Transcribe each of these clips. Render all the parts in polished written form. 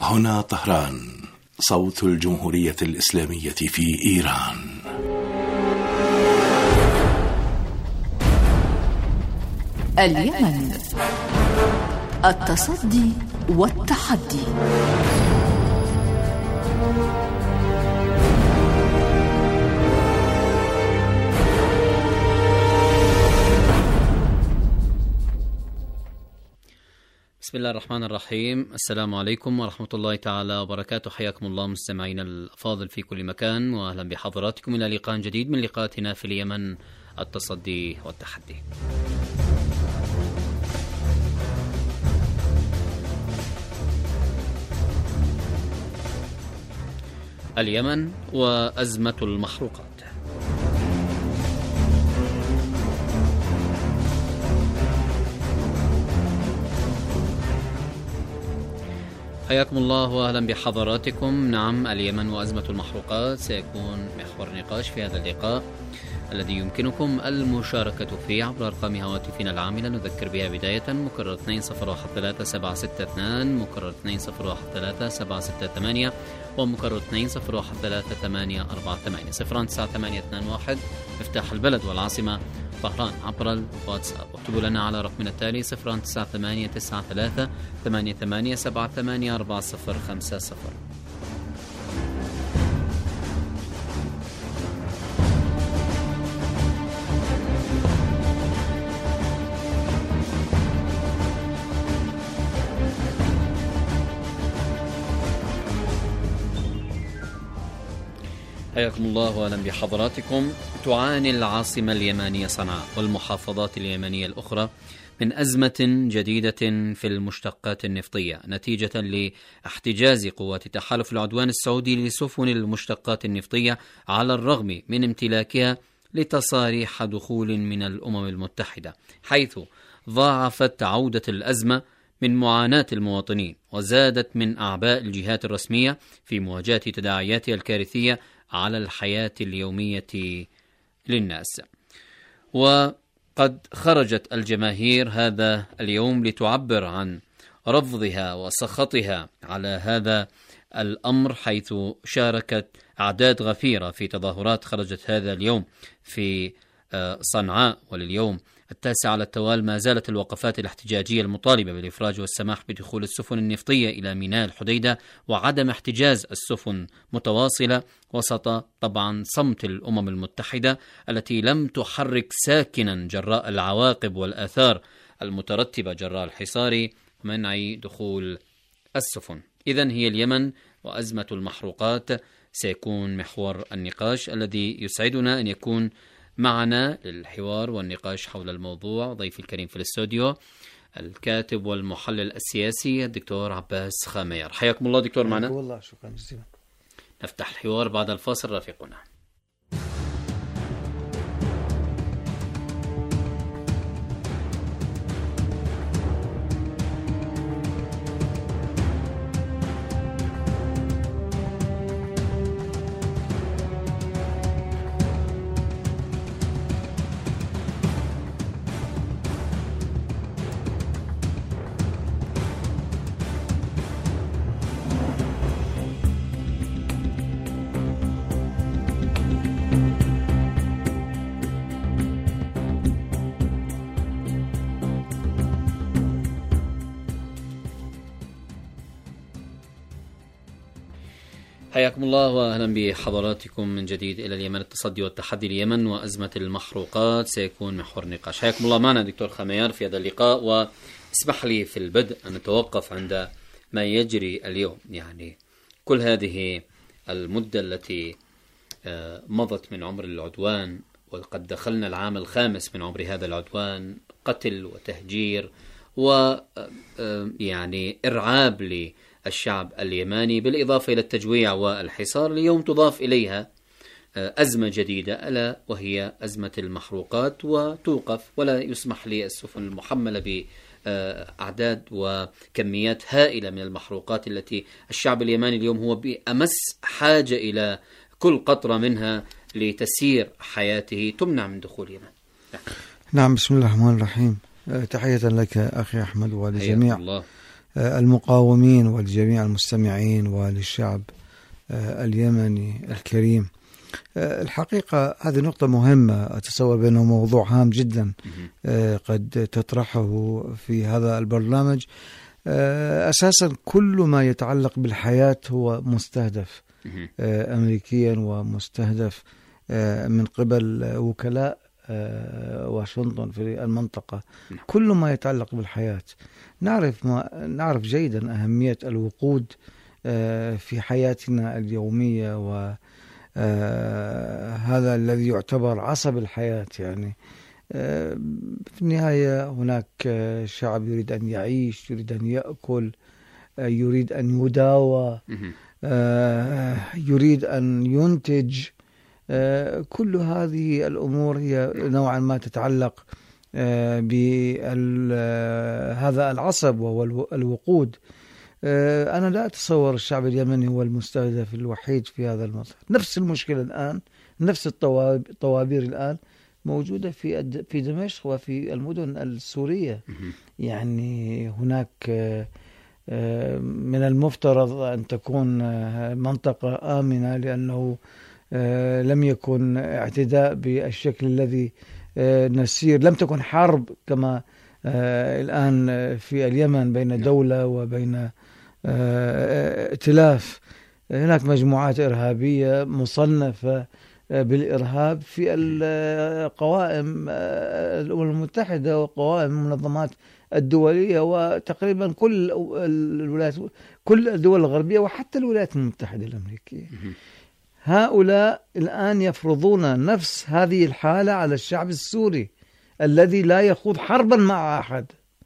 هنا طهران، صوت الجمهورية الإسلامية في إيران. اليمن، التصدي والتحدي. بسم الله الرحمن الرحيم. السلام عليكم ورحمة الله تعالى وبركاته. حياكم الله مستمعينا الأفاضل في كل مكان، وأهلا بحضراتكم إلى لقاء جديد من لقاءاتنا في اليمن، التصدي والتحدي. اليمن وأزمة المحروقات. حياكم الله وأهلا بحضراتكم. نعم، اليمن وأزمة المحروقات سيكون محور نقاش في هذا اللقاء الذي يمكنكم المشاركة فيه عبر أرقام هواتفنا العاملة. نذكر بها بداية: مكرر 2013-762، مكرر 2013-768، ومكرر 2013-848 09821 مفتاح البلد والعاصمة طهران عبر الواتساب. واكتبوا لنا على رقمنا التالي 0989388784050. حياكم الله واهلا بحضراتكم. تعاني العاصمة اليمنية صنعاء والمحافظات اليمنية الأخرى من أزمة جديدة في المشتقات النفطية نتيجة لاحتجاز قوات تحالف العدوان السعودي لسفن المشتقات النفطية على الرغم من امتلاكها لتصاريح دخول من الأمم المتحدة، حيث ضاعفت عودة الأزمة من معاناة المواطنين وزادت من أعباء الجهات الرسمية في مواجهة تداعياتها الكارثية على الحياة اليومية للناس. وقد خرجت الجماهير هذا اليوم لتعبر عن رفضها وسخطها على هذا الأمر، حيث شاركت أعداد غفيرة في تظاهرات خرجت هذا اليوم في صنعاء. ولليوم التاسع على التوالي ما زالت الوقفات الاحتجاجية المطالبة بالإفراج والسماح بدخول السفن النفطية إلى ميناء الحديدة وعدم احتجاز السفن متواصلة، وسط طبعا صمت الأمم المتحدة التي لم تحرك ساكنا جراء العواقب والآثار المترتبة جراء الحصار ومنع دخول السفن. إذن هي اليمن وأزمة المحروقات سيكون محور النقاش الذي يسعدنا أن يكون معنا للحوار والنقاش حول الموضوع ضيفي الكريم في الاستوديو الكاتب والمحلل السياسي الدكتور عباس خامير. حياكم الله دكتور معنا. والله شكرا جزيلا. نفتح الحوار بعد الفاصل رافقنا. حياكم الله واهلا بحضراتكم من جديد الى اليمن، التصدي والتحدي. اليمن وازمه المحروقات سيكون محور نقاش. حياكم الله معنا دكتور خامير في هذا اللقاء. واسمح لي في البدء ان نتوقف عند ما يجري اليوم. يعني كل هذه المده التي مضت من عمر العدوان، وقد دخلنا العام الخامس من عمر هذا العدوان، قتل وتهجير ويعني ارعاب الشعب اليماني بالإضافة إلى التجويع والحصار. اليوم تضاف إليها أزمة جديدة ألا وهي أزمة المحروقات، وتوقف ولا يسمح للسفن المحملة بأعداد وكميات هائلة من المحروقات التي الشعب اليماني اليوم هو بأمس حاجة إلى كل قطرة منها لتسيير حياته تمنع من دخول اليمن. نعم، بسم الله الرحمن الرحيم. تحية لك أخي أحمد ولجميع المقاومين ولجميع المستمعين وللشعب اليمني الكريم. الحقيقة هذه نقطة مهمة، أتصور بأنه موضوع هام جدا قد تطرحه في هذا البرنامج. أساسا كل ما يتعلق بالحياة هو مستهدف أمريكيا ومستهدف من قبل وكلاء واشنطن في المنطقة. كل ما يتعلق بالحياة نعرف جيدا أهمية الوقود في حياتنا اليومية، وهذا الذي يعتبر عصب الحياة. يعني في النهاية هناك شعب يريد أن يعيش، يريد أن يأكل، يريد أن يداوى، يريد أن ينتج. كل هذه الأمور هي نوعا ما تتعلق بهذا العصب وهو الوقود. أنا لا أتصور الشعب اليمني هو المستهدف الوحيد في هذا الموضوع. نفس المشكلة الآن، نفس الطوابير الآن موجودة في دمشق وفي المدن السورية. يعني هناك من المفترض أن تكون منطقة آمنة، لأنه لم يكن اعتداء بالشكل الذي نسير، لم تكن حرب كما الآن في اليمن بين دولة وبين ائتلاف. هناك مجموعات إرهابية مصنفة بالإرهاب في القوائم الأمم المتحدة وقوائم المنظمات الدولية، وتقريبا كل الولايات، كل الدول الغربية، وحتى الولايات المتحدة الأمريكية. هؤلاء الآن يفرضون نفس هذه الحالة على الشعب السوري الذي لا يخوض حربا مع أحد.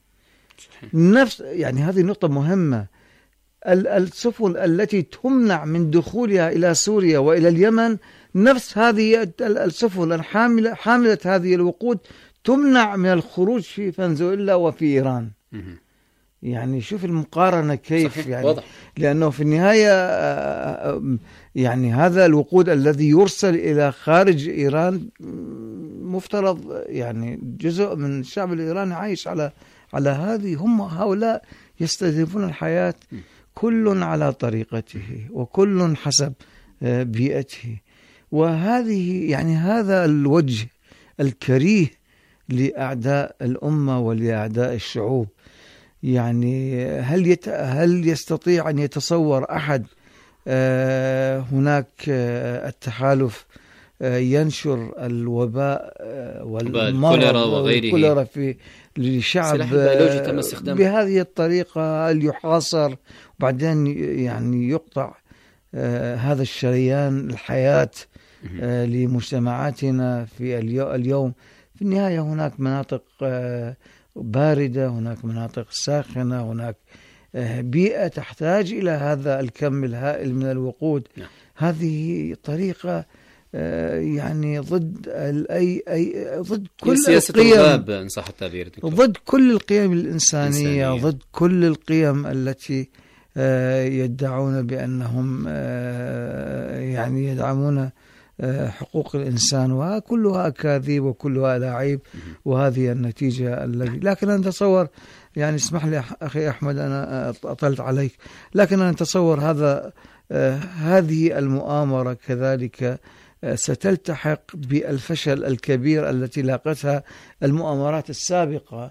يعني هذه نقطة مهمة. السفن التي تمنع من دخولها إلى سوريا وإلى اليمن، نفس هذه السفن حاملة هذه الوقود تمنع من الخروج في فنزويلا وفي إيران. يعني شوف المقارنة كيف. يعني واضح. لأنه في النهاية يعني هذا الوقود الذي يرسل إلى خارج إيران مفترض يعني جزء من الشعب الإيراني عايش على هذه. هؤلاء يستهدفون الحياة، كل على طريقته وكل حسب بيئته. وهذه يعني هذا الوجه الكريه لأعداء الأمة ولأعداء الشعوب. يعني هل يستطيع أن يتصور أحد هناك التحالف ينشر الوباء والمرض والكوليرا في لشعب بهذه الطريقة، يحاصر وبعدين يعني يقطع هذا الشريان الحياة لمجتمعاتنا في اليوم. في النهاية هناك مناطق باردة، هناك مناطق ساخنة، هناك بيئة تحتاج إلى هذا الكم الهائل من الوقود. هذه طريقة يعني ضد ضد كل القيم، إن صح التعبير، ضد كل القيم الإنسانية، ضد كل القيم التي يدعون بأنهم يعني يدعمون حقوق الإنسان، وكلها أكاذيب وكلها لاعب. وهذه النتيجة التي، لكن أنا أتصور، يعني اسمح لي أخي أحمد أنا أطلت عليك، لكن أنا أتصور هذه المؤامرة كذلك ستلتحق بالفشل الكبير التي لاقتها المؤامرات السابقة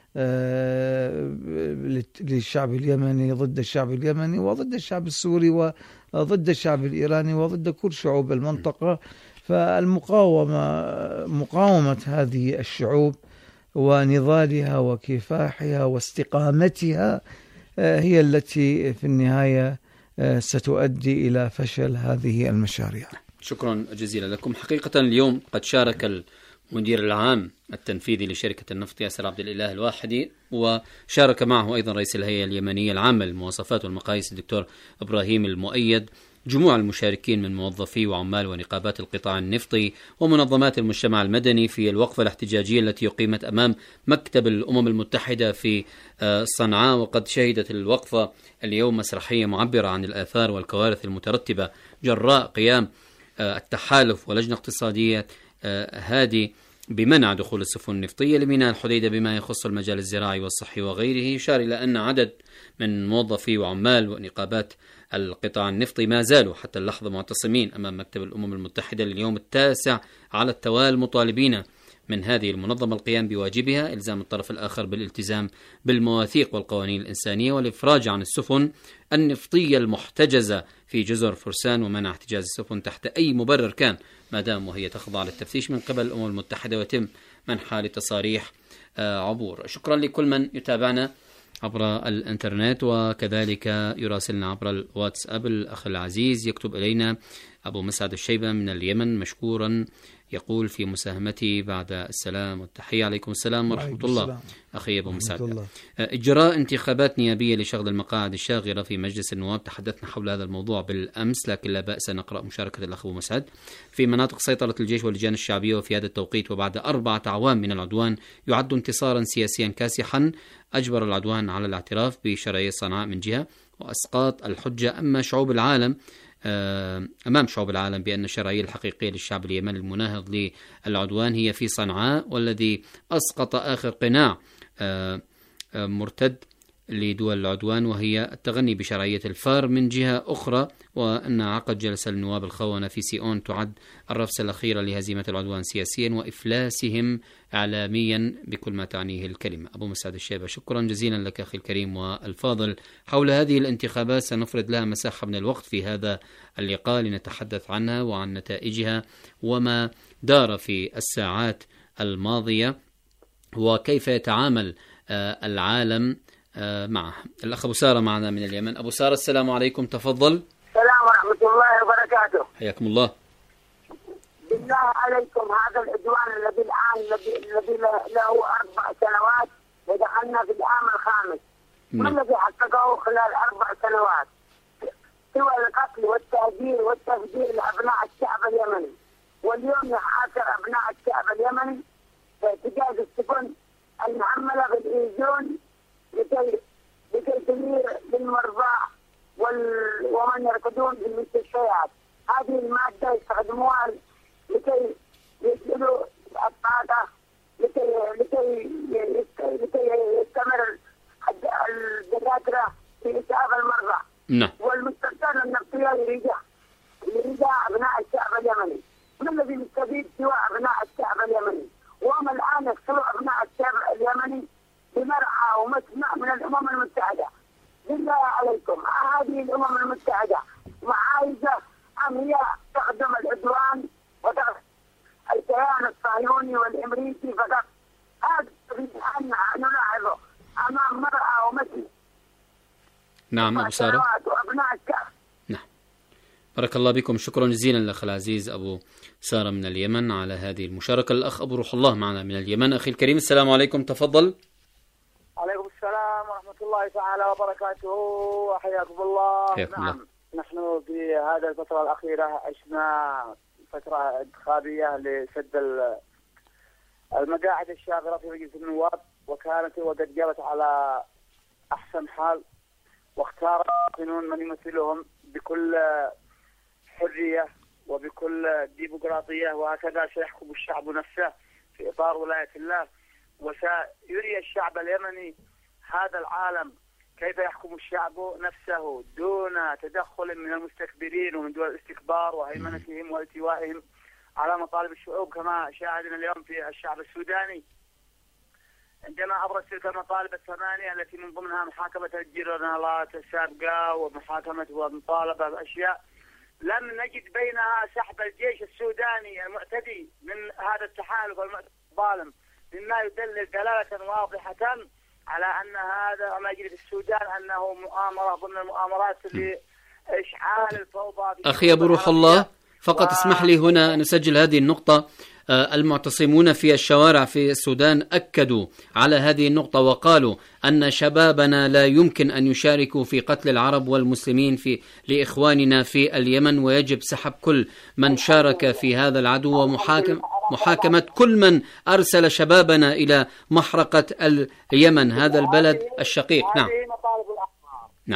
للشعب اليمني، ضد الشعب اليمني وضد الشعب السوري وضد الشعب الإيراني وضد كل شعوب المنطقة. مقاومة هذه الشعوب ونضالها وكفاحها واستقامتها هي التي في النهاية ستؤدي إلى فشل هذه المشاريع. شكرا جزيلا لكم. حقيقة اليوم قد شارك المدير العام التنفيذي لشركة النفط ياسر عبد الإله الواحدي، وشارك معه أيضا رئيس الهيئة اليمنية العامة للمواصفات والمقاييس الدكتور إبراهيم المؤيد، جموع المشاركين من موظفي وعمال ونقابات القطاع النفطي ومنظمات المجتمع المدني في الوقفة الاحتجاجية التي أقيمت أمام مكتب الأمم المتحدة في صنعاء. وقد شهدت الوقفة اليوم مسرحية معبرة عن الآثار والكوارث المترتبة جراء قيام التحالف ولجنة اقتصادية هادي بمنع دخول السفن النفطية لميناء الحديدة بما يخص المجال الزراعي والصحي وغيره، يشار إلى أن عدد من موظفي وعمال ونقابات القطاع النفطي ما زالوا حتى اللحظة معتصمين أمام مكتب الأمم المتحدة لليوم التاسع على التوالي، مطالبين من هذه المنظمة القيام بواجبها، إلزام الطرف الآخر بالالتزام بالمواثيق والقوانين الإنسانية والإفراج عن السفن النفطية المحتجزة في جزر فرسان، ومنع احتجاز السفن تحت أي مبرر كان ما دام وهي تخضع للتفتيش من قبل الأمم المتحدة ويتم منحها لتصاريح عبور. شكرا لكل من يتابعنا عبر الانترنت وكذلك يراسلنا عبر الواتساب. الأخ العزيز يكتب إلينا أبو مسعد الشيبة من اليمن مشكورا، يقول في مساهمتي بعد السلام والتحية: عليكم السلام ورحمة الله أخي أبو مسعد. إجراء انتخابات نيابية لشغل المقاعد الشاغرة في مجلس النواب، تحدثنا حول هذا الموضوع بالأمس، لكن لا بأس نقرأ مشاركة الأخ أبو مسعد. في مناطق سيطرة الجيش واللجان الشعبية وفي هذا التوقيت وبعد 4 أعوام من العدوان يعد انتصارا سياسيا كاسحا أجبر العدوان على الاعتراف بشرعية صنعاء من جهة وأسقاط الحجة أمام شعوب العالم بأن الشرعية الحقيقية للشعب اليمني المناهض للعدوان هي في صنعاء، والذي أسقط آخر قناع مرتد لدول العدوان وهي التغني بشرعية الفار من جهة أخرى، وأن عقد جلسة النواب الخونة في سيئون تعد الرفسة الأخيرة لهزيمة العدوان سياسيا وإفلاسهم إعلاميا بكل ما تعنيه الكلمة. أبو مسعد الشيبة، شكرا جزيلا لك أخي الكريم والفاضل. حول هذه الانتخابات سنفرد لها مساحة من الوقت في هذا اللقاء لنتحدث عنها وعن نتائجها وما دار في الساعات الماضية وكيف يتعامل العالم معها. الأخ أبو سارة معنا من اليمن. أبو سارة السلام عليكم، تفضل. السلام ورحمة الله وبركاته. حياكم الله. بالله عليكم، هذا العدوان الذي له 4 سنوات ودخلنا في العام الخامس، ما الذي حققه خلال 4 سنوات سوى القتل والتهجير والتفجير لأبناء الشعب اليمني، واليوم يحاصر أبناء الشعب اليمني باحتجاز السفن المحملة بالإيزون لكي تنير للمرضى ومن يركضون في المستشفيات. هذه المادة يستخدموها لكي يسلوا الطاقة لكي يستمر الدكاترة في إسعاف المرضى. والمستشفيات النفطية يريدها أبناء الشعب اليمني. من الذي يستفيد سوى أبناء الشعب اليمني؟ وهم الآن يقتلوا أبناء الشعب اليمني بمرعى ومسمع من الأمم المتحدة. بالله عليكم، هذه الأمم المتحدة معايزة أم هي تخدم العدوان وتخدم الكيان الصهيوني والأمريكي فقط؟ هذا أن نلاحظه أمام مرعى ومسمع. نعم أبو سارة. وأبناء الشعب. نعم، بارك الله بكم، شكرا جزيلا لأخ العزيز أبو سارة من اليمن على هذه المشاركة. الأخ أبو روح الله معنا من اليمن. أخي الكريم السلام عليكم، تفضل. عليكم السلام ورحمة الله تعالى وبركاته، حياكم الله. نعم، نحن في هذه الفترة الأخيرة عشنا فترة انتخابية لسد المقاعد الشاغرة في مجلس النواب، وكانت وقد جرت على أحسن حال، واختار المواطنون من يمثلهم بكل حرية وبكل ديمقراطية، وهكذا سيحكم الشعب نفسه في إطار ولاية الله، وسيري الشعب اليمني هذا العالم كيف يحكم الشعب نفسه دون تدخل من المستكبرين ومن دول الاستكبار وهيمنتهم والتوائهم على مطالب الشعوب، كما شاهدنا اليوم في الشعب السوداني عندما أبرز تلك المطالب 8 التي من ضمنها محاكمة الجنرالات السابقة ومحاكمة ومطالبة بأشياء لم نجد بينها سحب الجيش السوداني المعتدي من هذا التحالف الظالم، مما يدلل دلالة واضحة على أن هذا ما يجري في السودان أنه مؤامرة ضمن المؤامرات لإشعال الفوضى. أخي أبو روح الله، فقط اسمح لي هنا نسجل هذه النقطة. المعتصمون في الشوارع في السودان أكدوا على هذه النقطة وقالوا أن شبابنا لا يمكن أن يشاركوا في قتل العرب والمسلمين لإخواننا في اليمن، ويجب سحب كل من شارك في هذا العدو ومحاكمة كل من أرسل شبابنا إلى محرقة اليمن، هذا البلد الشقيق. نعم. هذه مطالب الأحرار. نعم.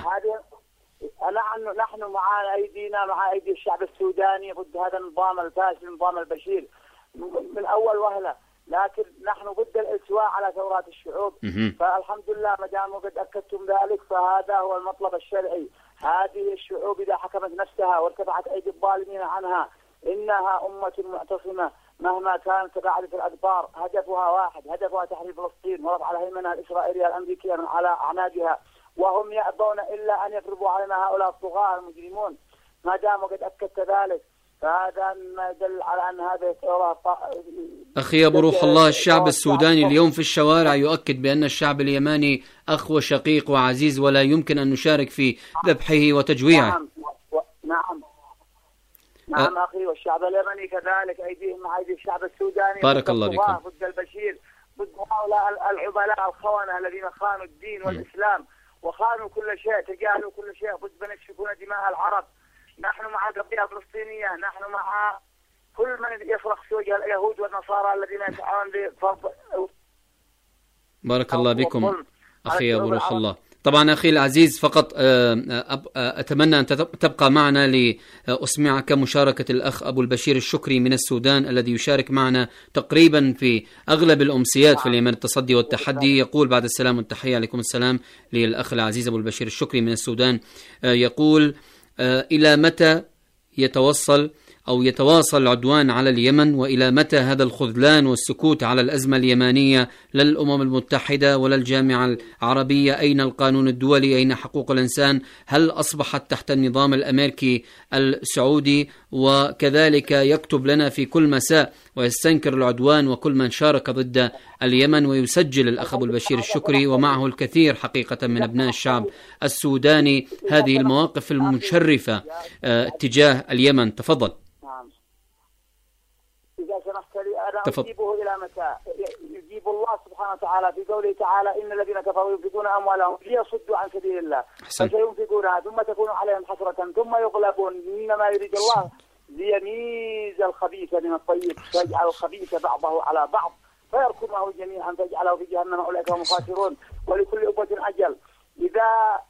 نحن مع أيدينا مع أيدي الشعب السوداني ضد هذا النظام الفاشل، نظام البشير من أول وهلة. لكن نحن ضد الالتواء على ثورات الشعوب. فالحمد لله ما دام قد أكدتم ذلك فهذا هو المطلب الشرعي. هذه الشعوب إذا حكمت نفسها وارتفعت أيدي الظالمين عنها إنها أمة معتصمة مهما كانت تباعد في الأدبار. هدفها واحد، هدفها تحرير فلسطين ورفع الهيمنة الإسرائيلية الأمريكية من على أعناقها، وهم يأبون إلا أن يفرضوا علينا هؤلاء الطغاة المجرمون. ما دام قد أكدت ذلك فهذا ما يدل على أن هذه الثورة. أخي أبو روح الله، الشعب السوداني اليوم في الشوارع يؤكد بأن الشعب اليماني أخ وشقيق وعزيز ولا يمكن أن نشارك في ذبحه وتجويعه. نعم أخي، والشعب اليمني كذلك أيديهم مع أيدي الشعب السوداني. بارك الله بكم. ضد البشير، ضد هؤلاء العملاء الخونة الذين خانوا الدين والإسلام وخانوا كل شيء، تجاهلوا كل شيء، ضد من يسفكون دماء العرب. نحن مع القضية الفلسطينية، نحن مع كل من يفرخ في وجه اليهود والنصارى الذين يسعون لفرض. بارك الله بكم أخي أبو روح الله. طبعا أخي العزيز، فقط أتمنى أن تبقى معنا لأسمعك مشاركة الأخ أبو البشير الشكري من السودان الذي يشارك معنا تقريبا في أغلب الأمسيات في اليمن التصدي والتحدي. يقول بعد السلام والتحية عليكم السلام للأخ العزيز أبو البشير الشكري من السودان. يقول إلى متى يتواصل العدوان على اليمن، وإلى متى هذا الخذلان والسكوت على الأزمة اليمانية؟ لا الأمم المتحدة ولا الجامعة العربية، أين القانون الدولي؟ أين حقوق الإنسان؟ هل أصبحت تحت النظام الأمريكي السعودي؟ وكذلك يكتب لنا في كل مساء ويستنكر العدوان وكل من شارك ضد اليمن، ويسجل الأخ أبو البشير الشكري ومعه الكثير حقيقة من أبناء الشعب السوداني هذه المواقف المشرفة تجاه اليمن. تفضل. إذا سمحت لي أنا أجيبه إلى متى؟ يجيب الله سبحانه وتعالى في قوله تعالى: إن الذين كفروا ينفقون أموالهم ليصدوا عن سبيل الله فسينفقونها ثم تكون عليهم حسرة ثم يغلبون. إنما يريد الله ليميز الخبيث من الطيب فيجعل الخبيث بعضه على بعض فيركمه جميعا فيجعله في جهنم أولئك هم الخاسرون. ولكل أمة أجل. إذا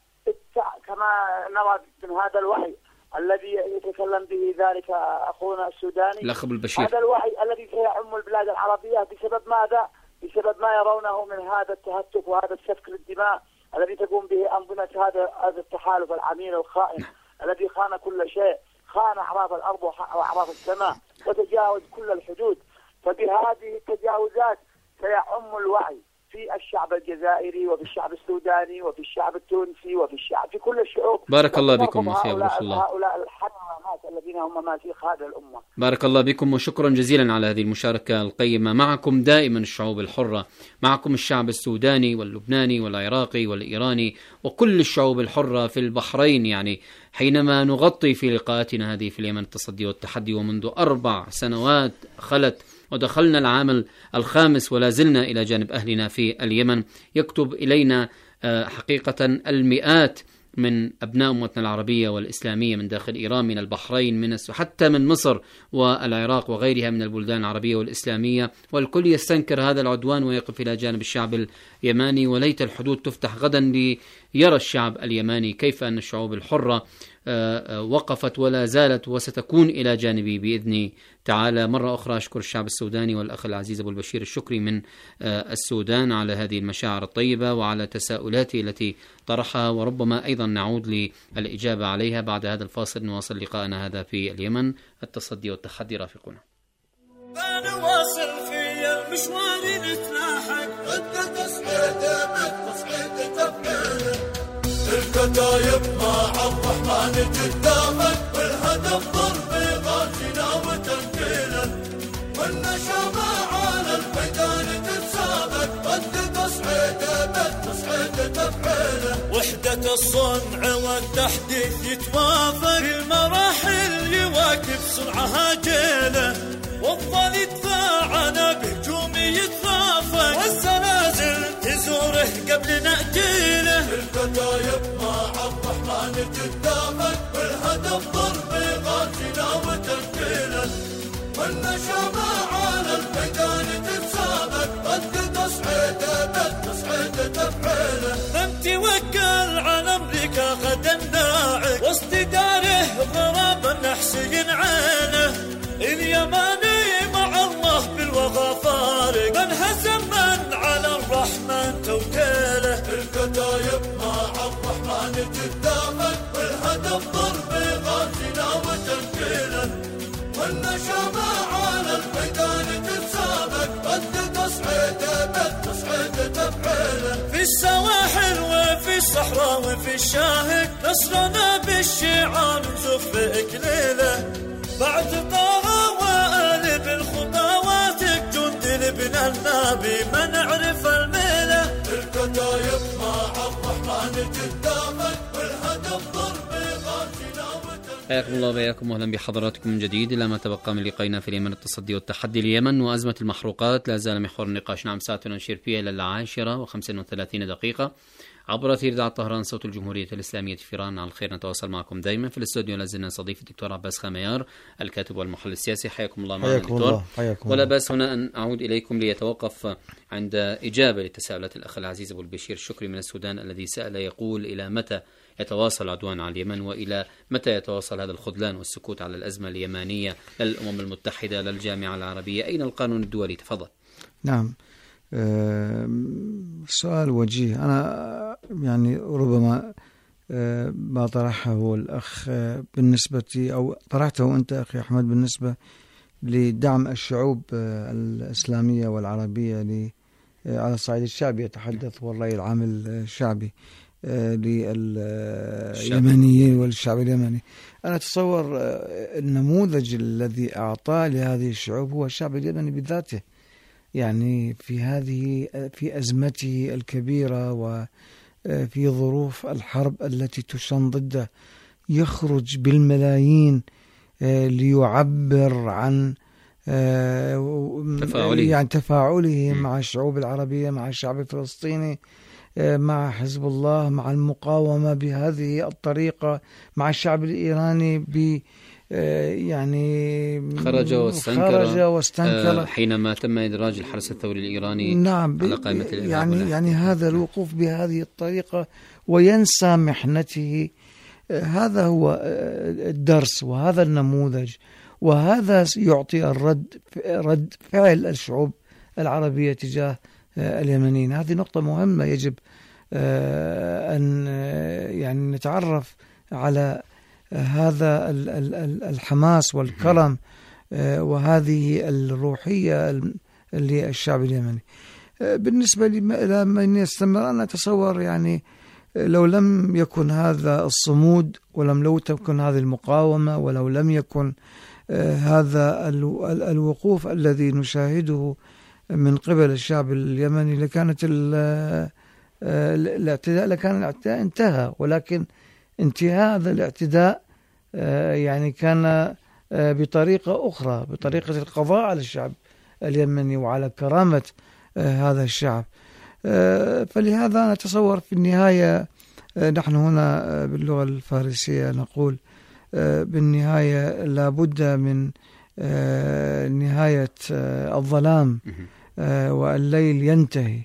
كما نرى من هذا الوحي الذي يتكلم به ذلك أخونا السوداني الأخ أبو البشير، هذا الوحي الذي سيعم البلاد العربية بسبب ماذا؟ بسبب ما يرونه من هذا التهتك وهذا السفك للدماء الذي تقوم به أنظمة هذا التحالف العميل الخائن الذي خان كل شيء، خان أعراف الأرض وأعراف السماء وتجاوز كل الحدود. فبهذه التجاوزات سيعم الوعي في الشعب الجزائري وفي الشعب السوداني وفي الشعب التونسي وفي الشعب في كل الشعوب. بارك الله بكم أخي أبو الله. هؤلاء الحمامات الذين هم ماسيخ هذه الأمة. بارك الله بكم وشكرا جزيلا على هذه المشاركة القيمة. معكم دائما الشعوب الحرة، معكم الشعب السوداني واللبناني والعراقي والإيراني وكل الشعوب الحرة في البحرين. يعني حينما نغطي في لقاءاتنا هذه في اليمن التصدي والتحدي، ومنذ 4 سنوات خلت ودخلنا العام الخامس ولا زلنا إلى جانب أهلنا في اليمن، يكتب إلينا حقيقة المئات من أبناء أمتنا العربية والإسلامية من داخل إيران، من البحرين، من حتى من مصر والعراق وغيرها من البلدان العربية والإسلامية، والكل يستنكر هذا العدوان ويقف إلى جانب الشعب اليماني. وليت الحدود تفتح غدا ليرى الشعب اليماني كيف أن الشعوب الحرة وقفت ولا زالت وستكون إلى جانبي بإذن تعالى. مرة أخرى أشكر الشعب السوداني والأخ العزيز أبو البشير الشكري من السودان على هذه المشاعر الطيبة وعلى تساؤلاته التي طرحها، وربما أيضا نعود للإجابة عليها. بعد هذا الفاصل نواصل لقاءنا هذا في اليمن التصدي والتحدي. رافقونا. أنا واصل في مشواري نتلاحق ردة تصحيح تفكير الكتايب مع الرحمن تتدافق والهدف ضرب غازنا وتنكيله والنشامة على الميدان تتسابق قد تصحيح تفعيله وحدة الصنع والتحديث يتوافق المراحل يواكب سرعها جيله والظل يدفعنا بهجوم يترافق والزلازل تزوره قبل نأجيله الكتايب مع الرحمن تتدافق والهدف ضرب غازنا وتنكيله والنشامة على الميدان تتسابق قد تصحيح تفعيله لم توكل على أمريكا غدا ناعق واستداره ضرب النحس ينعينه اليماني مع الله بالوغى فارق الضرب غازنا وتنكيله والنشامة على الميدان تتسابق قد تصعيد تفعيله في السواحل وفي الصحراء وفي الشاهق نصرنا بالشعار نزف إكليله بعد طه وآل بالخطواتك جند لابن النبي ما نعرف الميله الكتايب مع الرحمن تتدافق والهدف ضرب غازنا وتنكيله. حياكم الله وبياكم واهلا بحضراتكم من جديد الى ما تبقى من لقائنا في اليمن التصدي والتحدي. اليمن وازمه المحروقات لا زال محور النقاش. نعم ساعتنا نشير فيها الى 10:35 عبر اثير اذاعه طهران صوت الجمهوريه الاسلاميه في ايران. على الخير نتواصل معكم دائما في الاستوديو. لازلنا صديق الدكتور عباس خاميار الكاتب والمحلل السياسي. حياكم الله معنا دكتور. ولا باس هنا ان اعود اليكم ليتوقف عند اجابه لتساؤلات الاخ العزيز ابو البشير الشكري من السودان الذي سال يقول الى متى يتواصل العدوان على اليمن والى متى يتواصل هذا الخذلان والسكوت على الازمه اليمانيه للامم المتحده للجامعه العربيه؟ اين القانون الدولي؟ تفضل. نعم سؤال وجيه. أنا يعني ربما ما طرحه الأخ بالنسبة أو طرحته أنت أخي أحمد بالنسبة لدعم الشعوب الإسلامية والعربية على الصعيد الشعبي يتحدث والرأي العام الشعبي لليمنيين والشعب اليمني. أنا أتصور النموذج الذي أعطاه لهذه الشعوب هو الشعب اليمني بذاته، يعني في أزمته الكبيرة وفي ظروف الحرب التي تشن ضده يخرج بالملايين ليعبر عن تفاعله مع الشعوب العربية، مع الشعب الفلسطيني، مع حزب الله، مع المقاومة بهذه الطريقة، مع الشعب الإيراني يعني خرج واستنكر حينما تم إدراج الحرس الثوري الإيراني نعم على قائمة يعني هذا الوقوف بهذه الطريقة وينسى محنته، هذا هو الدرس وهذا النموذج، وهذا يعطي رد فعل الشعوب العربية تجاه اليمنيين. هذه نقطة مهمة يجب أن يعني نتعرف على هذا الحماس والكرم وهذه الروحية للشعب اليمني. بالنسبة إلى من يستمر، أنا أتصور يعني لو لم يكن هذا الصمود لو تكن هذه المقاومة ولو لم يكن هذا الوقوف الذي نشاهده من قبل الشعب اليمني لكانت الاعتداء انتهى، ولكن انتهاء هذا الاعتداء يعني كان بطريقة أخرى، بطريقة القضاء على الشعب اليمني وعلى كرامة هذا الشعب. فلهذا نتصور في النهاية نحن هنا باللغة الفارسية نقول بالنهاية لابد من نهاية الظلام والليل ينتهي،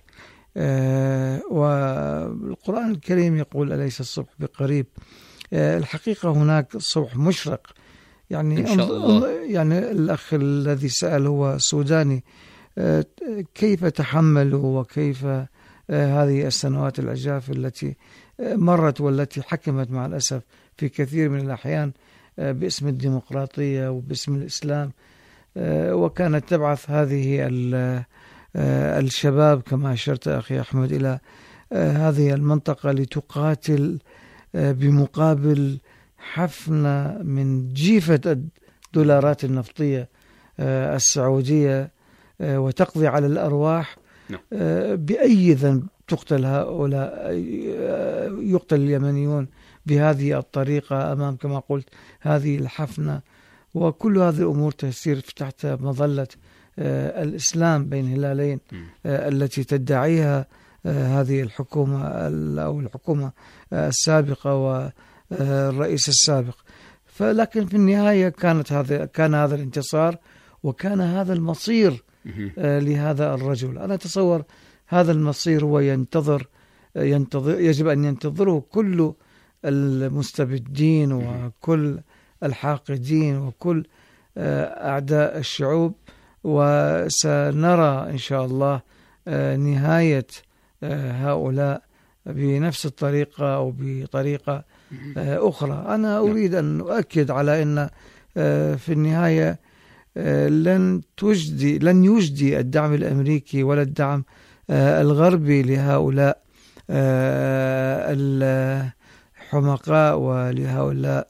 والقرآن الكريم يقول أليس الصبح بقريب. الحقيقة هناك الصبح مشرق، يعني يعني الأخ الذي سأل هو سوداني، كيف تحملوا وكيف هذه السنوات العجاف التي مرت والتي حكمت مع الأسف في كثير من الأحيان باسم الديمقراطية وباسم الإسلام، وكانت تبعث هذه الشباب كما أشرت أخي أحمد إلى هذه المنطقة لتقاتل بمقابل حفنة من جيفة الدولارات النفطية السعودية وتقضي على الأرواح. بأي ذنب تقتل هؤلاء، يقتل اليمنيون بهذه الطريقة أمام كما قلت هذه الحفنة، وكل هذه الأمور تسير تحت مظلة الإسلام بين هلالين التي تدعيها هذه الحكومة أو الحكومة السابقة والرئيس السابق. فلكن في النهاية كان هذا الانتصار وكان هذا المصير لهذا الرجل. أنا أتصور هذا المصير هو ينتظر يجب أن ينتظره كل المستبدين وكل الحاقدين وكل أعداء الشعوب، وسنرى إن شاء الله نهاية هؤلاء بنفس الطريقة أو بطريقة أخرى. أنا أريد أن أؤكد على أن في النهاية لن يجدي الدعم الأمريكي ولا الدعم الغربي لهؤلاء الحمقاء ولهؤلاء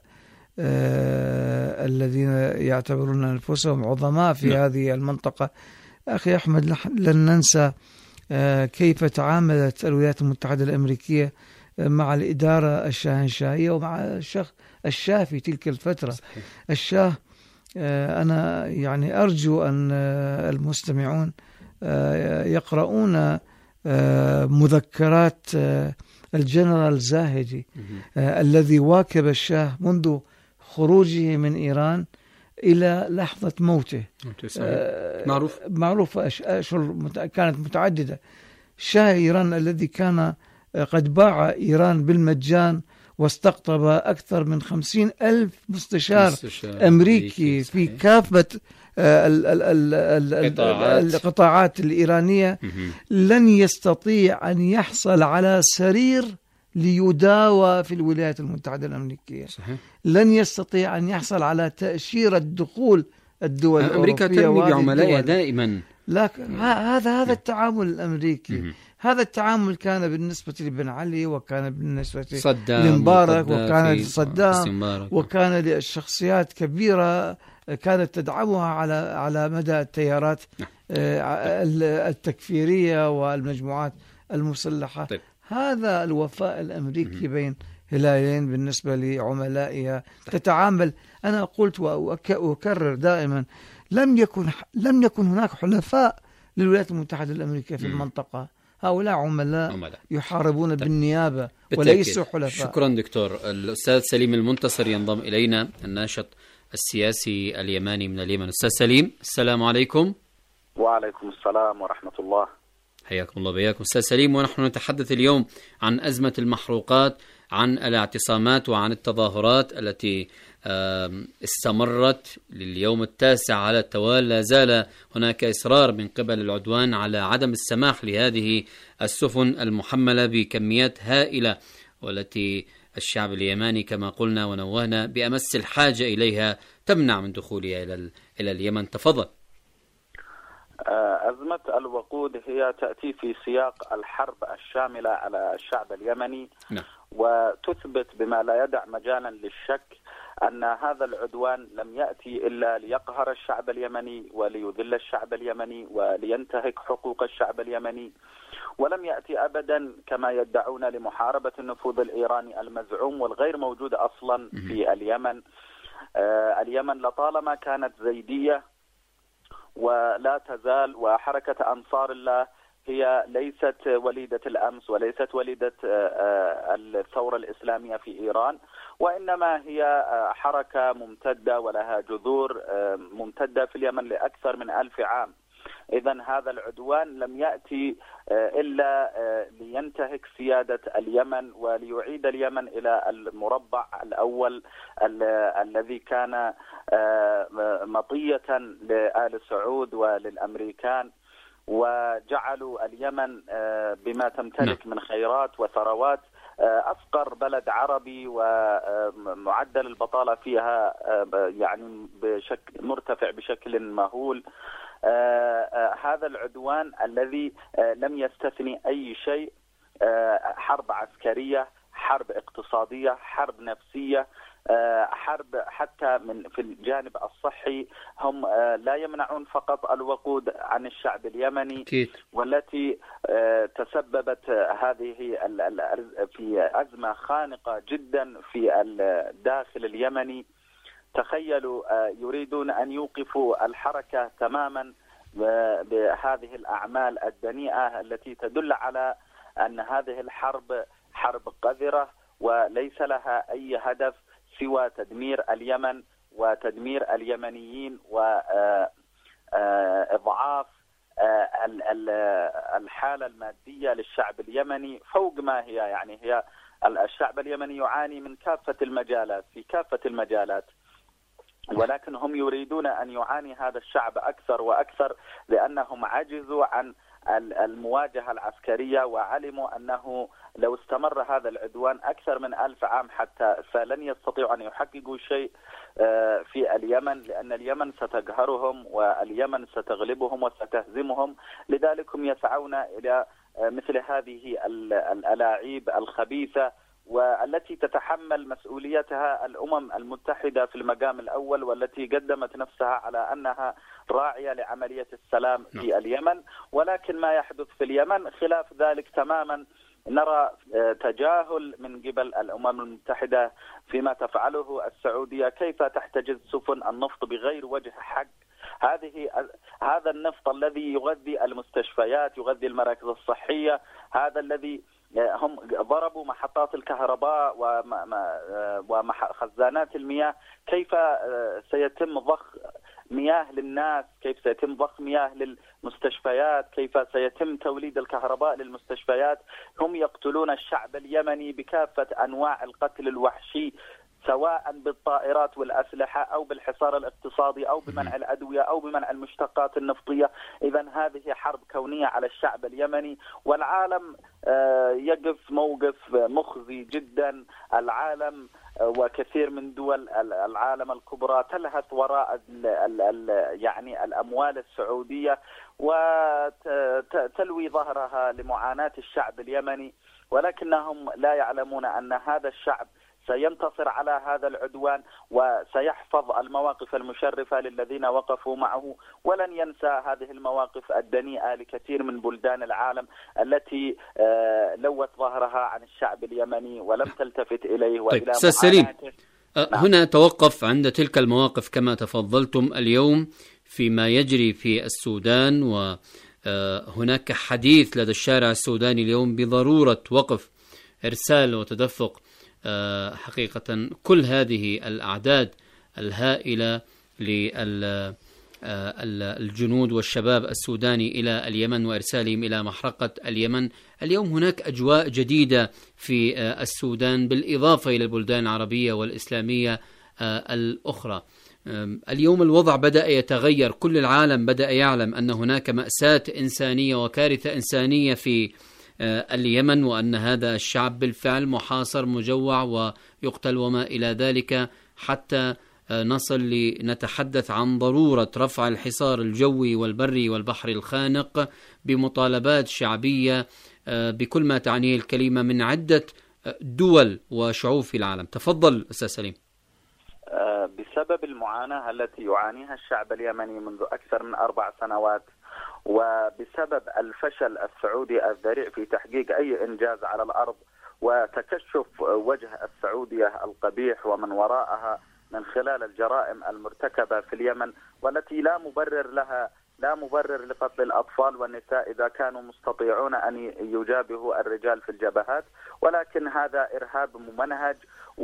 الذين يعتبرون أنفسهم عظماء في هذه المنطقة. أخي أحمد، لن ننسى كيف تعاملت الولايات المتحدة الأمريكية مع الإدارة الشاهنشاهية ومع الشاه في تلك الفترة. الشاه، أنا يعني أرجو أن المستمعون يقرؤون مذكرات الجنرال زاهدي الذي واكب الشاه منذ خروجه من إيران إلى لحظة موته. معروف أشهر كانت متعددة. شاه إيران الذي كان قد باع إيران بالمجان واستقطب أكثر من 50,000 مستشار أمريكي في كافة القطاعات الإيرانية. لن يستطيع أن يحصل على سرير ليداوى في الولايات المتحدة الأمريكية. صحيح. لن يستطيع أن يحصل على تأشيرة دخول الدول أمريكا ترمي بعملائها دائما. لكن هذا التعامل الأمريكي، هذا التعامل كان بالنسبة لبن علي، وكان بالنسبة لمبارك، وكان لصدام، وكان للشخصيات كبيرة كانت تدعمها على مدى التيارات التكفيرية والمجموعات المسلحة. طيب. هذا الوفاء الأمريكي بين هلالين بالنسبة لعملائها تتعامل. أنا قلت وأكرر دائما، لم يكن هناك حلفاء للولايات المتحدة الأمريكية في المنطقة. هؤلاء عملاء يحاربون بالنيابة وليسوا حلفاء. شكرا دكتور. الأستاذ سليم المنتصر ينضم إلينا، الناشط السياسي اليماني من اليمن. أستاذ سليم، السلام عليكم. وعليكم السلام ورحمة الله. حياكم الله بياكم أستاذ سليم. ونحن نتحدث اليوم عن أزمة المحروقات، عن الاعتصامات وعن التظاهرات التي استمرت لليوم التاسع على التوالي. لا زال هناك إصرار من قبل العدوان على عدم السماح لهذه السفن المحملة بكميات هائلة، والتي الشعب اليماني كما قلنا ونوهنا بأمس الحاجة إليها تمنع من دخولها إلى اليمن. تفضل. أزمة الوقود هي تأتي في سياق الحرب الشاملة على الشعب اليمني. نعم. وتثبت بما لا يدع مجالا للشك أن هذا العدوان لم يأتي إلا ليقهر الشعب اليمني وليذل الشعب اليمني ولينتهك حقوق الشعب اليمني، ولم يأتي أبدا كما يدعون لمحاربة النفوذ الإيراني المزعوم والغير موجود أصلا في اليمن. اليمن لطالما كانت زيدية ولا تزال، وحركة أنصار الله هي ليست وليدة الأمس وليست وليدة الثورة الإسلامية في إيران، وإنما هي حركة ممتدة ولها جذور ممتدة في اليمن لأكثر من 1000 عام. إذن هذا العدوان لم يأتي إلا لينتهك سيادة اليمن وليعيد اليمن إلى المربع الأول الذي كان مطية لآل سعود وللأمريكان، وجعلوا اليمن بما تمتلك من خيرات وثروات أفقر بلد عربي، ومعدل البطالة فيها يعني مرتفع بشكل مهول. هذا العدوان الذي لم يستثني أي شيء، حرب عسكرية، حرب اقتصادية، حرب نفسية، حرب حتى في الجانب الصحي. هم لا يمنعون فقط الوقود عن الشعب اليمني، والتي تسببت هذه في أزمة خانقة جدا في الداخل اليمني. تخيلوا، يريدون أن يوقفوا الحركة تماما بهذه الأعمال الدنيئة التي تدل على أن هذه الحرب حرب قذرة وليس لها أي هدف سوى تدمير اليمن وتدمير اليمنيين وإضعاف الحالة المادية للشعب اليمني فوق ما هي. يعني هي الشعب اليمني يعاني من كافة المجالات في كافة المجالات، ولكن هم يريدون أن يعاني هذا الشعب أكثر وأكثر لأنهم عجزوا عن المواجهة العسكرية، وعلموا أنه لو استمر هذا العدوان أكثر من 1000 عام حتى فلن يستطيعوا أن يحققوا شيء في اليمن، لأن اليمن ستقهرهم واليمن ستغلبهم وستهزمهم. لذلك هم يسعون إلى مثل هذه الألاعيب الخبيثة، والتي تتحمل مسؤوليتها الأمم المتحدة في المقام الأول، والتي قدمت نفسها على أنها راعية لعملية السلام في اليمن. ولكن ما يحدث في اليمن خلاف ذلك تماما. نرى تجاهل من قبل الأمم المتحدة فيما تفعله السعودية، كيف تحتجز سفن النفط بغير وجه حق. هذا النفط الذي يغذي المستشفيات، يغذي المراكز الصحية، هذا الذي هم ضربوا محطات الكهرباء وخزانات المياه. كيف سيتم ضخ مياه للناس؟ كيف سيتم ضخ مياه للمستشفيات؟ كيف سيتم توليد الكهرباء للمستشفيات؟ هم يقتلون الشعب اليمني بكافة أنواع القتل الوحشي، سواء بالطائرات والأسلحة أو بالحصار الاقتصادي أو بمنع الأدوية أو بمنع المشتقات النفطية. إذن هذه حرب كونية على الشعب اليمني، والعالم يقف موقف مخزي جدا. العالم وكثير من دول العالم الكبرى تلهث وراء يعني الأموال السعودية وتلوي ظهرها لمعاناة الشعب اليمني، ولكنهم لا يعلمون أن هذا الشعب سينتصر على هذا العدوان وسيحفظ المواقف المشرفة للذين وقفوا معه، ولن ينسى هذه المواقف الدنيئة لكثير من بلدان العالم التي لوت ظهرها عن الشعب اليمني ولم تلتفت إليه وإلى أستاذ سليم، هنا توقف عند تلك المواقف كما تفضلتم اليوم فيما يجري في السودان، وهناك حديث لدى الشارع السوداني اليوم بضرورة وقف إرسال وتدفق حقيقة كل هذه الأعداد الهائلة للجنود والشباب السوداني إلى اليمن وإرسالهم إلى محرقة اليمن. اليوم هناك أجواء جديدة في السودان بالإضافة إلى البلدان العربية والإسلامية الأخرى. اليوم الوضع بدأ يتغير، كل العالم بدأ يعلم أن هناك مأساة إنسانية وكارثة إنسانية في اليمن، وأن هذا الشعب بالفعل محاصر مجوع ويقتل وما إلى ذلك، حتى نصل لنتحدث عن ضرورة رفع الحصار الجوي والبري والبحري الخانق بمطالبات شعبية بكل ما تعنيه الكلمة من عدة دول وشعوب في العالم. تفضل أستاذ سليم. بسبب المعاناة التي يعانيها الشعب اليمني منذ أكثر من 4 سنوات، وبسبب الفشل السعودي الذريع في تحقيق أي إنجاز على الأرض، وتكشف وجه السعودية القبيح ومن وراءها من خلال الجرائم المرتكبة في اليمن، والتي لا مبرر لقتل الأطفال والنساء إذا كانوا مستطيعون أن يجابهوا الرجال في الجبهات، ولكن هذا إرهاب ممنهج،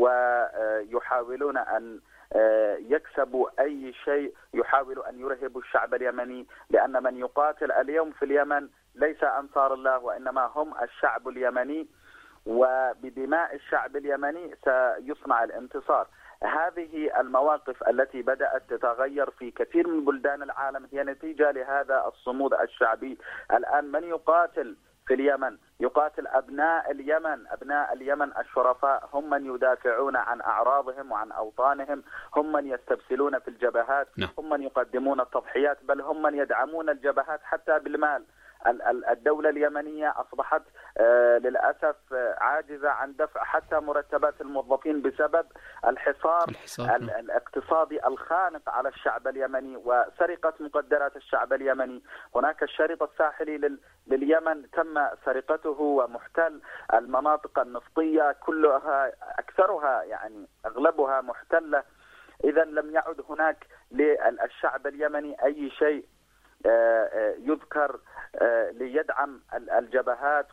ويحاولون أن يكسبوا أي شيء، يحاولوا أن يرهبوا الشعب اليمني، لأن من يقاتل اليوم في اليمن ليس أنصار الله، وإنما هم الشعب اليمني، وبدماء الشعب اليمني سيصنع الانتصار. هذه المواقف التي بدأت تتغير في كثير من بلدان العالم هي نتيجة لهذا الصمود الشعبي. الآن من يقاتل في اليمن يقاتل أبناء اليمن الشرفاء، هم من يدافعون عن أعراضهم وعن أوطانهم، هم من يستبسلون في الجبهات، هم من يقدمون التضحيات، بل هم من يدعمون الجبهات حتى بالمال. الدولة اليمنية أصبحت للأسف عاجزة عن دفع حتى مرتبات الموظفين بسبب الحصار الاقتصادي الخانق على الشعب اليمني وسرقة مقدرات الشعب اليمني. هناك الشريط الساحلي لليمن تم سرقته ومحتل المناطق النفطية كلها، أكثرها يعني أغلبها محتلة. إذا لم يعد هناك للشعب اليمني أي شيء يذكر ليدعم الجبهات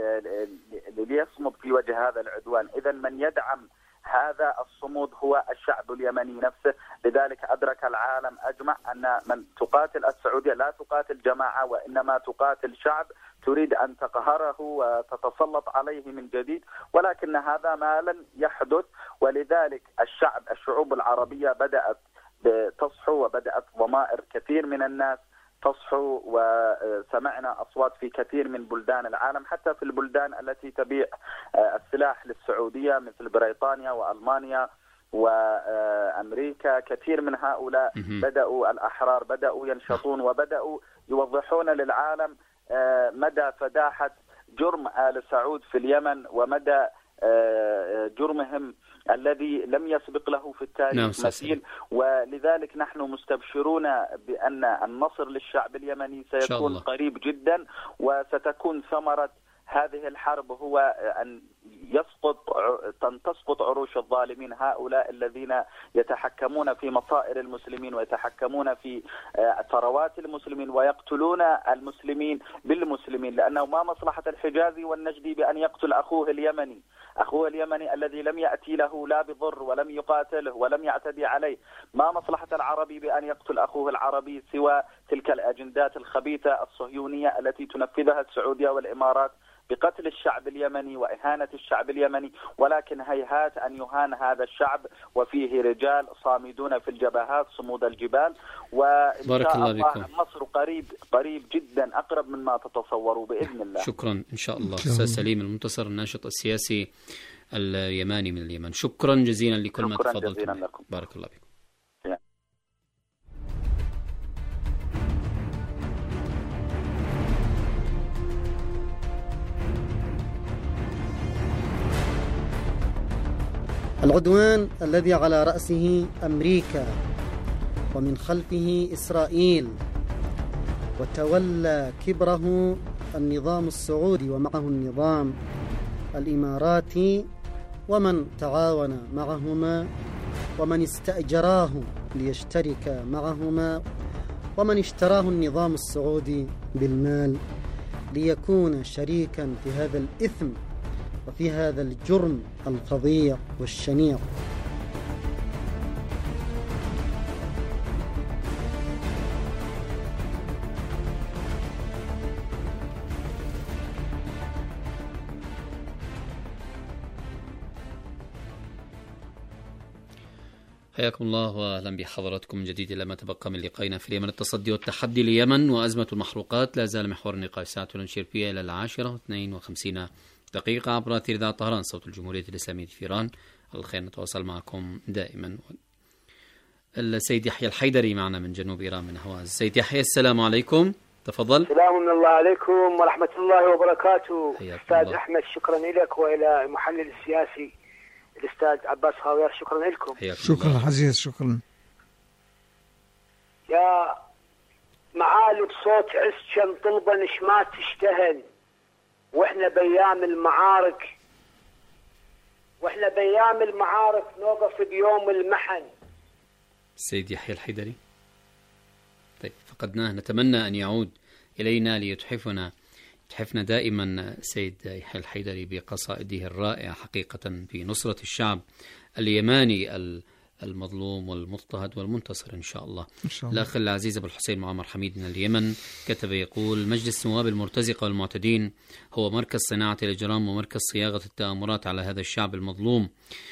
وليصمد في وجه هذا العدوان. إذا من يدعم هذا الصمود هو الشعب اليمني نفسه. لذلك أدرك العالم أجمع أن من تقاتل السعودية لا تقاتل جماعة، وإنما تقاتل شعب تريد أن تقهره وتتسلط عليه من جديد، ولكن هذا ما لن يحدث. ولذلك الشعوب العربية بدأت تصحو، وبدأت ضمائر كثير من الناس تصحو، وسمعنا أصوات في كثير من بلدان العالم، حتى في البلدان التي تبيع السلاح للسعودية مثل بريطانيا وألمانيا وأمريكا. كثير من هؤلاء بدأوا الأحرار بدأوا ينشطون وبدأوا يوضحون للعالم مدى فداحة جرم آل سعود في اليمن ومدى جرمهم الذي لم يسبق له في التاريخ مثيل. ولذلك نحن مستبشرون بأن النصر للشعب اليمني سيكون قريب جدا، وستكون ثمرة هذه الحرب هو أن تسقط عروش الظالمين، هؤلاء الذين يتحكمون في مصائر المسلمين ويتحكمون في ثروات المسلمين ويقتلون المسلمين بالمسلمين. لأنه ما مصلحة الحجازي والنجدي بأن يقتل أخوه اليمني الذي لم يأتي له لا بضر ولم يقاتله ولم يعتدي عليه؟ ما مصلحة العربي بأن يقتل أخوه العربي سوى تلك الأجندات الخبيثة الصهيونية التي تنفذها السعودية والإمارات بقتل الشعب اليمني وإهانة الشعب اليمني؟ ولكن هيهات أن يهان هذا الشعب، وفيه رجال صامدون في الجبهات صمود الجبال. وإن شاء الله النصر قريب جدا، أقرب مما تتصوروا بإذن الله. شكرا إن شاء الله. أستاذ سليم المنتصر، الناشط السياسي اليماني من اليمن، شكرا جزيلا لكل ما تفضلتم. بارك الله بكم. العدوان الذي على رأسه أمريكا ومن خلفه إسرائيل، وتولى كبره النظام السعودي ومعه النظام الإماراتي ومن تعاون معهما ومن استأجراه ليشترك معهما ومن اشتراه النظام السعودي بالمال ليكون شريكا في هذا الإثم وفي هذا الجرم الفظيع والشنيع. حياكم الله واهلا بحضراتكم من جديد. لما تبقى من لقائنا في اليمن، التصدي والتحدي لليمن وأزمة المحروقات، لا زال محور النقاش ساعة نشير فيها إلى 10:52 دقيقة عبر أثير إذاعة طهران صوت الجمهورية الإسلامية في إيران. الخير نتواصل معكم دائما. السيد يحيى الحيدري معنا من جنوب إيران من هواز. السيد يحيى السلام عليكم، تفضل. السلام من الله عليكم ورحمة الله وبركاته. أستاذ أحمد شكرا لك، وإلى المحلل السياسي الأستاذ عباس خاويار شكرا لكم. شكرا عزيز، شكرا. يا معالي بصوت عسكن طلبا ما تشتهن، واحنا بأيام المعارك نوقف بيوم المحن. السيد يحيى الحيدري، طيب فقدناه، نتمنى أن يعود إلينا ليتحفنا دائما سيد يحيى الحيدري بقصائده الرائعة حقيقة في نصرة الشعب اليماني المظلوم والمضطهد والمنتصر إن شاء الله. الأخ العزيز أبو الحسين معمر حميد من اليمن كتب يقول: مجلس النواب المرتزقة والمعتدين هو مركز صناعة الإجرام ومركز صياغة التآمرات على هذا الشعب المظلوم.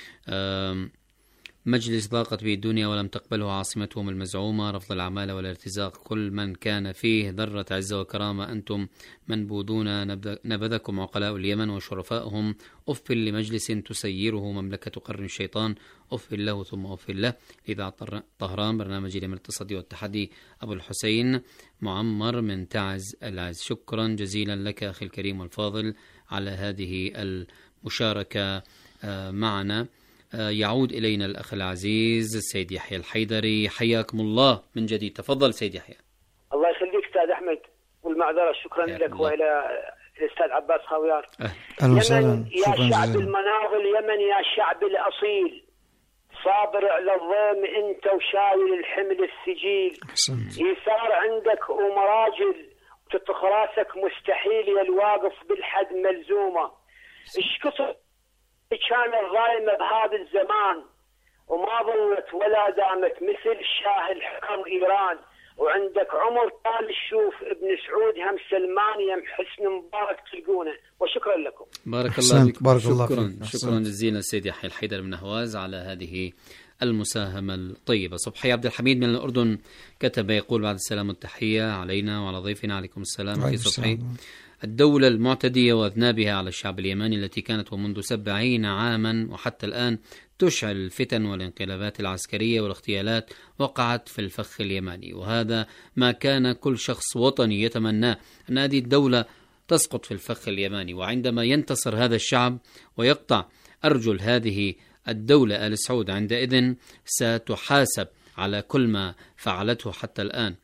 مجلس ضاقت به الدنيا ولم تقبله عاصمتهم المزعومة، رفض العمالة والارتزاق كل من كان فيه ذرة عزة وكرامة. أنتم منبوذون، نبذكم عقلاء اليمن وشرفائهم. أف لمجلس تسيره مملكة قرن الشيطان، أف له ثم أف له. إذاعة طهران، برنامج اليمن التصدي والتحدي. أبو الحسين معمر من تعز العز، شكرا جزيلا لك أخي الكريم والفاضل على هذه المشاركة معنا. يعود إلينا الأخ العزيز السيد يحيى الحيدري، حياكم الله من جديد، تفضل سيد يحيى. الله يخليك أستاذ أحمد، والمعذرة شكرا لك وإلى الأستاذ عباس خاويار. يمن يا شعب المناضل، يمن يا شعب الأصيل، صابر على الظلم أنت وشايل الحمل الثقيل. يثار عندك ومراجل وتطخ راسك مستحيل، يا الواقف بالحد ملزومة. اشكصر كان الظالمة بهذا الزمان وما ظلت ولا دامت مثل الشاه الحكم إيران. وعندك عمر طال الشوف ابن سعود هم سلمان يم حسن مبارك تلقونه. وشكرا لكم. بارك الله فيك. شكرا جزيلا السيد يحيى الحيدري من هواز على هذه المساهمة الطيبة. صبحي عبد الحميد من الأردن كتب يقول: بعد السلام والتحية علينا وعلى ضيفنا. عليكم السلام. في صبحي: الدولة المعتدية وأذنابها على الشعب اليمني التي كانت ومنذ 70 عاما وحتى الآن تشعل الفتن والانقلابات العسكرية والاغتيالات وقعت في الفخ اليماني، وهذا ما كان كل شخص وطني يتمناه، أن هذه الدولة تسقط في الفخ اليماني. وعندما ينتصر هذا الشعب ويقطع أرجل هذه الدولة آل سعود، عندئذ ستحاسب على كل ما فعلته حتى الآن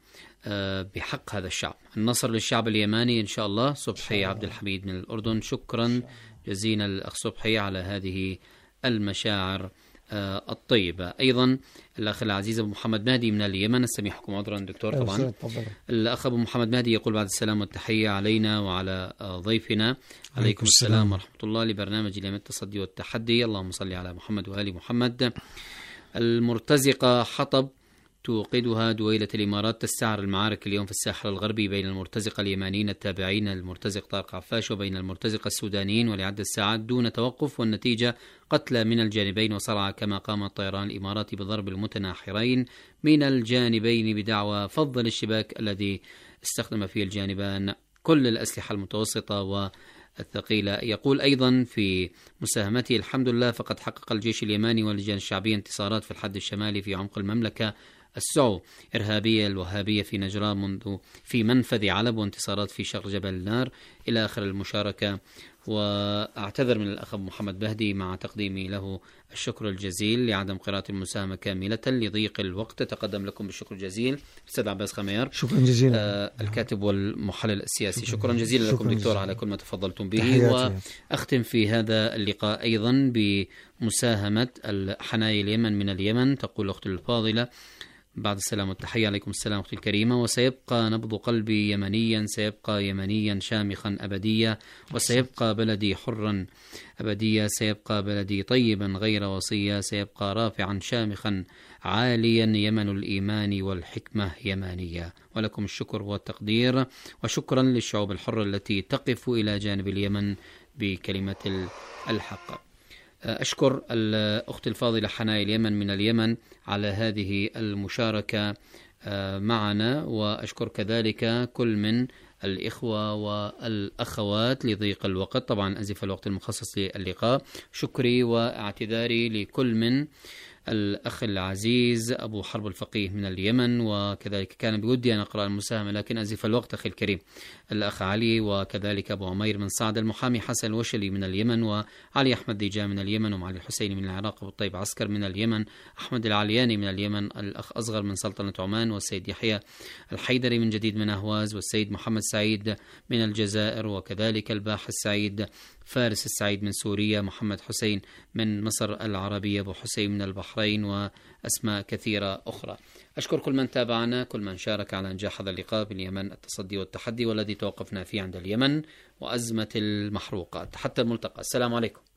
بحق هذا الشعب. النصر للشعب اليماني إن شاء الله. صبحي عبد الحميد من الأردن، شكرا جزيلا الأخ صبحي على هذه المشاعر الطيبة. أيضا الأخ العزيز أبو محمد مهدي من اليمن، استميحكم عذرا دكتور طبعا. الأخ أبو محمد مهدي يقول: بعد السلام والتحية علينا وعلى ضيفنا. عليكم السلام ورحمة الله. لبرنامج اليمن التصدي والتحدي، اللهم صل على محمد وآل محمد. المرتزقة حطب توقدها دويلة الإمارات تستعر المعارك اليوم في الساحل الغربي بين المرتزقة اليمانيين التابعين للمرتزق طارق عفاش وبين المرتزقة السودانيين ولعدة ساعات دون توقف، والنتيجة قتلى من الجانبين وصرع كما قام الطيران الإماراتي بضرب المتناحرين من الجانبين بدعوى فض الاشتباك الذي استخدم فيه الجانبان كل الأسلحة المتوسطة والثقيلة. يقول أيضا في مساهمته: الحمد لله فقد حقق الجيش اليماني واللجان الشعبية انتصارات في الحد الشمالي في عمق المملكة السعو إرهابية الوهابية في نجران منذ في منفذ علب، وانتصارات في شرق جبل النار إلى آخر المشاركة. وأعتذر من الأخ محمد مهدي مع تقديمي له الشكر الجزيل لعدم قراءة المساهمة كاملة لضيق الوقت. تقدم لكم بالشكر الجزيل أستاذ عباس خميار، شكرا جزيلا. الكاتب والمحلل السياسي، شكرا جزيلا لكم دكتور على كل ما تفضلتم به. وأختم في هذا اللقاء أيضا بمساهمة الحنايا اليمن من اليمن. تقول أختي الفاضلة: بعد السلام والتحية عليكم السلام أختي الكريمة، وسيبقى نبض قلبي يمنيا، سيبقى يمنيا شامخا أبديا، وسيبقى بلدي حرا أبديا، سيبقى بلدي طيبا غير وصيا، سيبقى رافعا شامخا عاليا، يمن الإيمان والحكمة يمانية. ولكم الشكر والتقدير، وشكرا للشعوب الحرة التي تقف إلى جانب اليمن بكلمة الحق. أشكر الأخت الفاضلة حنايا اليمن من اليمن على هذه المشاركة معنا، وأشكر كذلك كل من الإخوة والأخوات لضيق الوقت. طبعا أزف الوقت المخصص للقاء. شكري واعتذاري لكل من الأخ العزيز أبو حرب الفقيه من اليمن، وكذلك كان بودي أن أقرأ المساهمة لكن أزف الوقت أخي الكريم، الأخ علي، وكذلك أبو عمير من صعد، المحامي حسن الوشلي من اليمن، وعلي أحمد ديجا من اليمن، ومعلي الحسيني من العراق، أبو الطيب عسكر من اليمن، أحمد العلياني من اليمن، الأخ أصغر من سلطنة عمان، والسيد يحيى الحيدري من جديد من أهواز، والسيد محمد سعيد من الجزائر، وكذلك الباحث سعيد فارس السعيد من سوريا، محمد حسين من مصر العربية، أبو حسين من البحرين، وأسماء كثيرة أخرى. أشكر كل من تابعنا، كل من شارك على إنجاح هذا اللقاء باليمن التصدي والتحدي، والذي توقفنا فيه عند اليمن وأزمة المحروقات. حتى الملتقى، السلام عليكم.